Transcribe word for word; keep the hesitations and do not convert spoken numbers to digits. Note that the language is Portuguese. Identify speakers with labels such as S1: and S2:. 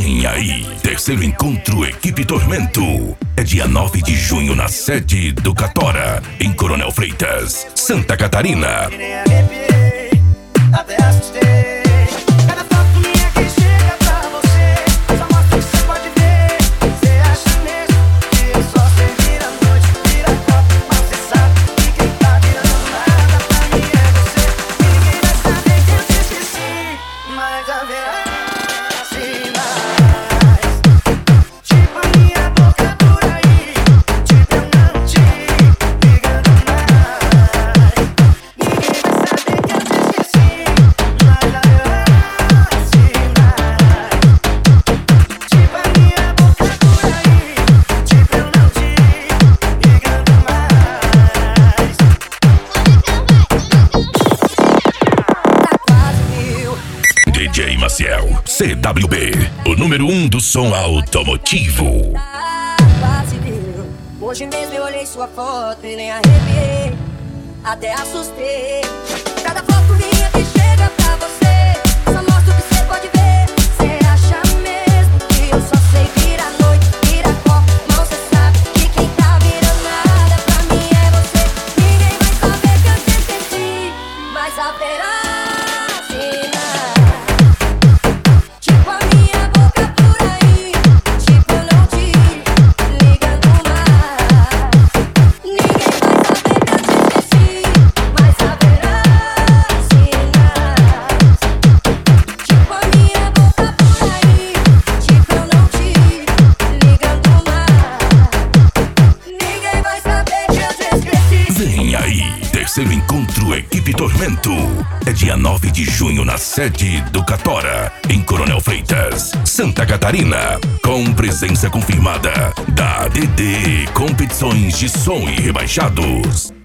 S1: Vem aí, terceiro encontro Equipe Tormento. É dia nove de junho na sede do Catora, em Coronel Freitas, Santa Catarina.
S2: Até assustei. Cada foto minha que chega pra você, só mostra o que você pode ver. Você acha mesmo que eu só sei vir à noite, vira copo, mas você sabe que quem tá virando nada pra mim é você. E ninguém vai saber que eu te esqueci, mas haverá sinais. Tipo a minha boca por aí, tipo eu não te ligando mais. Ninguém vai saber que eu te esqueci, mas haverá sinais. Tipo a minha boca por aí, tipo eu não te ligando mais. Tá quase mil.
S1: D J Maciel, C W B, o número um do som automotivo.
S2: Tá quase deu. Hoje mesmo eu olhei sua foto e nem arrepiei, até assustei. Cada foto minha que chega pra você, só mostra o que você pode ver. Você acha mesmo que eu só sei virar noite, virar copo, mas você sabe que quem tá virando nada pra mim é você. Ninguém vai saber que eu te esqueci, mas haverá sinais. Tipo a minha boca por aí, tipo eu não te ligando mais. Ninguém vai saber que eu te esqueci, mas haverá sinais. Tipo a minha boca por aí, tipo eu não te ligando mais. Ninguém vai saber que eu te esqueci.
S1: Vem aí, terceiro encontro Equipe Tormento. É dia nove de junho na sede do Catora, em Coronel Freitas, Santa Catarina. Com presença confirmada da D D Competições de Som e Rebaixados.